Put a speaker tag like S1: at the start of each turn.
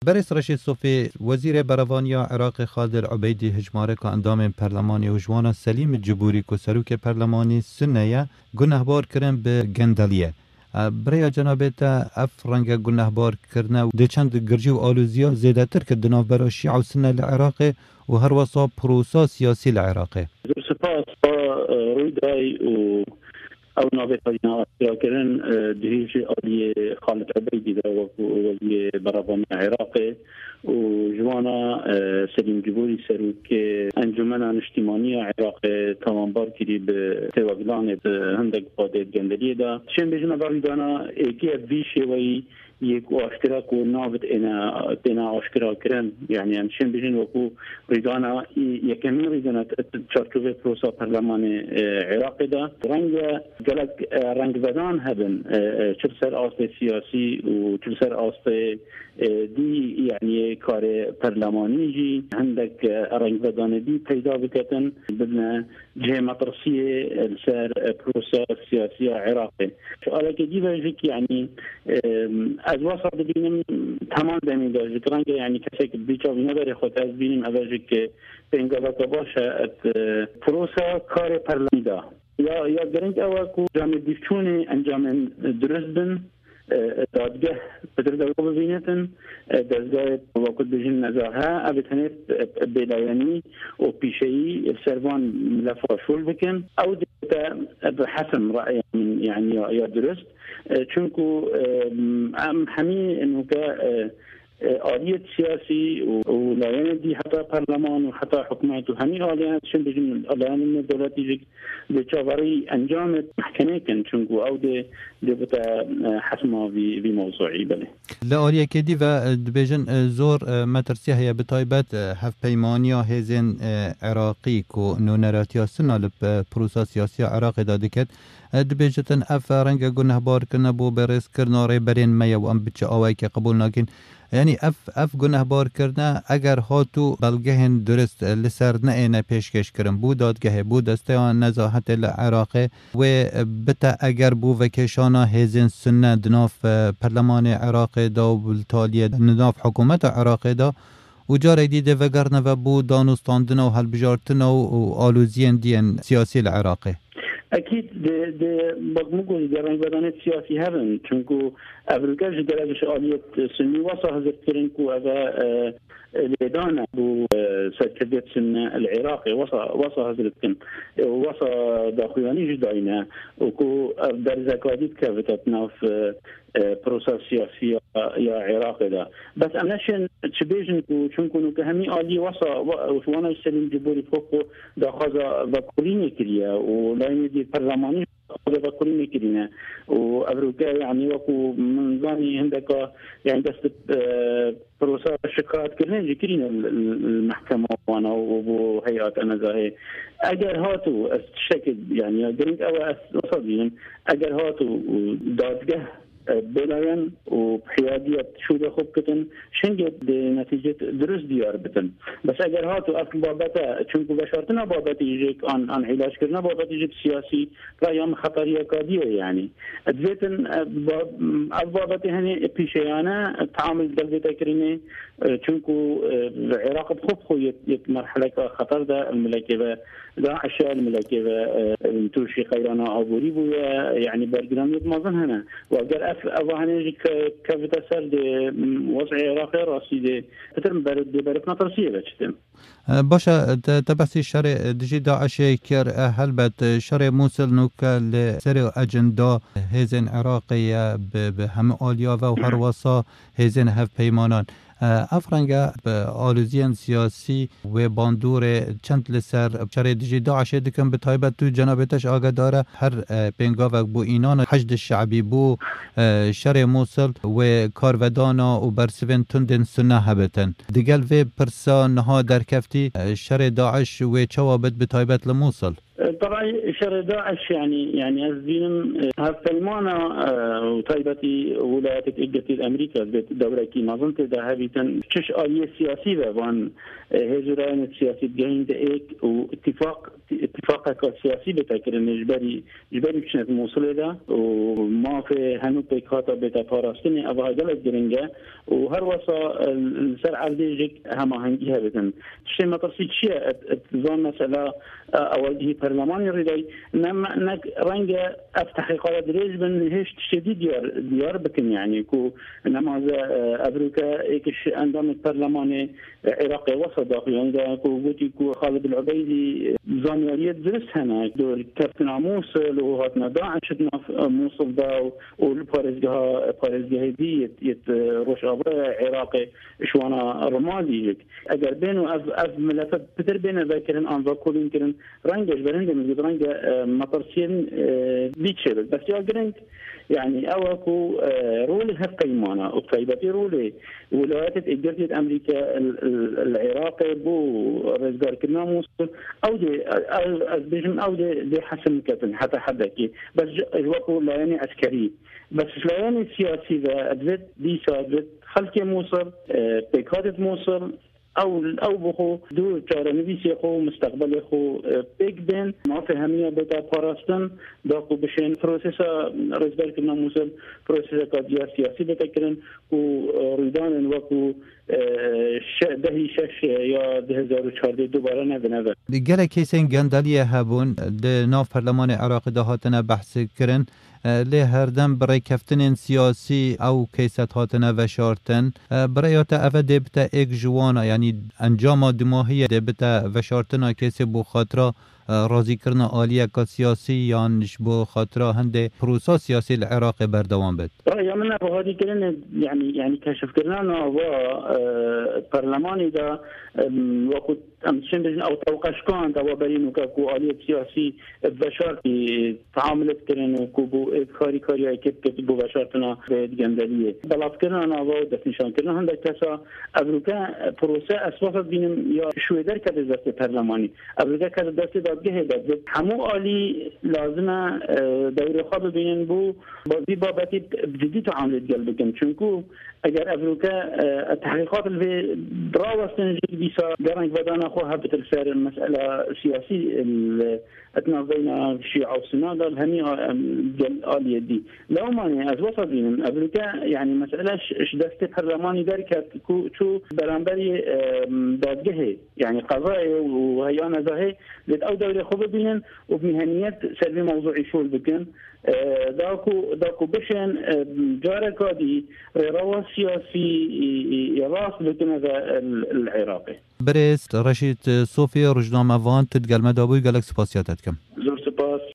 S1: برس رشید صوفی وزیر بروانیا عراق خالد العبیدی هجماره که اندام پرلمانی و جوانا سلیم جبوری که سروک پرلمانی سنیه گنهبار کرن به گندلیه. برای جنابت اف رنگ گنهبار کرنه ده چند گرجی و آلوزیا زیده تر که دناف برا شیع و سنه العراق و هر وصا پروسا سیاسی العراق.
S2: سپاس با روی دای و او نابطانا استراكرن دهيش آلي خالد عبيدي دا وزي براباني عراقي وجوانا سليم جبوري سروك انجمنا اجتماعية عراقي تمامبار كري بتواقلان هندق قادة جندلية دا شن بجنا باردانا ايكي بيشي وي یک اشتراک و نابد اینا اشتراک کردن یعنی همچنین بجن وکو ریدانا یکمی ریدانا چارچوب پروسا پارلمان عراق دا رنگ بدان هبن چل سر آست سیاسی و چل سر آست دی یعنی کار پارلمانی جی هندک رنگ بدان دی پیدا بکتن بدن جه مطرسیه سر پروسا سیاسی عراقی سؤاله که دی بجک یعنی از وسط ببینیم تمام دمی داره رنگ یعنی کسی که بیچاره نداره خود از بینیم اولی که پنگاه باشه پروسا کار پارلمانی دا یا درنگ اول کو جامعه دیفچونه انجام درست بن دادگاه بدر دو ببینتن دادگاه وقت بجن نزاها ابتنیت بلایانی و پیشی سروان ملفا شول بکن او بحسم رأی يعني يا درست چونكو همي انه آلية سياسي ولايان دي حتى برلمان وحتى حكومات وهمي آليان شن بجن آليان من الدولات يجيك بجابري انجام محكمة كن چونكو او دي بتا حسمه بموضوعي بله
S1: لا آلية كدي و بجن زور مترسيه هي بطايبات هف بيمانيا هزين عراقي كو نونراتيا سنة لبروسا سياسية عراقي دادكت دبیجتن اف رنگ گناه بار کنه بو برس کرنا ری برین میا و ام بچه آوای که قبول ناکن یعنی اف گناه بار کرنه اگر هاتو بلگهن درست لسر نه پیشکش کرن بود دادگه بود دسته نزاحت العراقه و بتا اگر بو وکشانا هزین سنه دناف پرلمان عراقه دا و بالتالیه دناف حکومت عراقه دا و جاره دیده وگرنه و بو دانستاندنه و هلبجارتنه و آلوزین دین سیاسی العراقه
S2: اكيد ده بقول جران بدن سياسي هذا چونكو افريقيا جدرجش آلية سني وصا هذكرنكو هذا لدانا بو سكدت سن العراقي وصا هذكن وصا داخلاني جداينا وكو در زكاديت كفتتنا في بروسس سياسي يا عراقي ده بس انا شن تشبيجنكو چونكو كهمي آلي وصا وانا سليم جبوري فوقو داخذا بكوليني كريا ولاين دي برلماني هذا بكوليني كرينا وافريقيا يعني وكو منظاني عندك يعني بس بروسس شكايات كلنا كرينا المحكمه وانا وهيئات انا زاهي اگر هاتو الشكل يعني درينك او وصدين اگر هاتو دادگاه بلاين وبحيادية شو خوب كتن شنجد نتيجة درس ديار بتن بس اگر هاتو اصل بابتا چونكو بشارتنا بابتا يجيك عن علاج كرنا بابتا يجيك سياسي رايام خطرية كادية يعني ادفيتن بابتا هني بيشيانا تعامل دلبتا كريني چونكو العراق بخوب خو يت مرحلة خطر دا الملاكبة داعش الملاكبة توشي خيرانا عبوري بويا يعني برقرام يتمازن هنا واگر افهانه كافتا سر ده وضع عراقي راسي ده بتر برف نطرسيه بچتم
S1: باشه تبحثی شر دجی داعش کر هلبت شر موصل نوکا لسر اجندا هزین عراقی به همه آلیا و هر واسا هزین هف پیمانان افرنگا آلوزیان سیاسی و باندور چند لسر شر دجی داعش دکن به تایبت تو جنابتش آگه داره هر پنگاوک بو اینان حشد الشعبی بو شر موصل و کارودانا و برسوین تندن سنه هبتن دیگل و پرسان ها در کفتی شر داعش و چوابت به تایبت لموصل
S2: طبعا شر داعش يعني أزين هالفيمانة وطيبتي ولايات متحدة الأمريكا دولة كي ما ظنت ذهبي تش آلية سياسية وان هجران السياسي جاين دقيق واتفاق سياسي بتكرن إجباري بشنة موصل ده وما في هنو بيكاتا بتا باراستني أبها جلت جرنجة وهر وصا السر عرديجك هما هنجيها بتن شيء ما تصيد شيء تظن مسألة أول برلماني ريداي نك رنجة أفتح قرار دريج من هيش تشديد ديار بكن يعني كو نماذج أمريكا إيكش عندهم البرلماني عراقي وسط يعني ده كو قلتي كو خالد العبيدي زانيارية درس هنا دور كابتن موصل وهاتنا داعش موصل ده والباريزجها دي يت روش عراقي شوانا رمادي اگر بينو اف ملفات بتر بين ذاكرين انظر كلين كرن رنجش برنج من رنج مطرسين بيتشل بس يا جرنج يعني اوكو رول هالقيمانه وطيبتي رول ولايات متحدة امريكا العراقي بو رزقار كنا موصل او دي ازبيجن او دي حسن كتن حتى حدكي بس الوقو لا يعني عسكري بس لا يعني سياسي ذا ادفت دي سادت خلك موصل بيكادت موصل او بخو دو چارنویسی خو مستقبل خو بیگ بین ما فهمیه بتا پاراستن داکو بشین پروسسا رزبر کنا موسل پروسسا کادیا سیاسی بتا کرن و رویدان وکو دهی شش یا 2014 دوباره نبنه
S1: گله کیسین گندالیه هبون ده ناف پرلمان عراق دهاتنا بحث کرن لی هردم برای کفتن سیاسی او کیست هاتنا وشارتن برای تا اوه دبتا ایک جوانا یعنی انجام دماهی دبتا وشارتنا کسی بو خاطرا راضی کرنا آلیه که سیاسی یانش بو خاطرا هنده پروسا سیاسی العراق بردوان بد
S2: یا من بهادی کرن یعنی کشف کرنا و پرلمانی دا وقت امشن بجن او توقشکان دا و برینو که کو آلیه سیاسی وشارتی تعاملت کرن و کو بو کاری های کت بو وشارتنا گندلیه بلاف کرنا و دستنشان کرنا هنده کسا ابروکا پروسه اساسا بینم یا شویدر کده دست پرلمانی ابروکا کده دست دادگه داد همو آلی لازمه دور خواب ببینن بو بازی بابتی جدی تعاملت گل بکن چونکو اگر ابروکا التحقیقات اللي براوستن بيسا درنج بدانا خوها بتلسار المسألة سياسي اتنا بين الشيعة والسنة الهنية آلية دي لو ماني از وسط بينن ابروكا يعني مسألة شدست برلماني ذلك شو برانبري دادجه يعني قضايا وهيانا ذهي لد او دوري خوب بينن وبمهنيات سلبي موضوعي شو بكن داكو بشن جاركا دي روا سياسي راس بكن هذا العراقي
S1: برست رشید صوفی روزنامه وان تدگل مدابوی گلک سپاسیاتت کم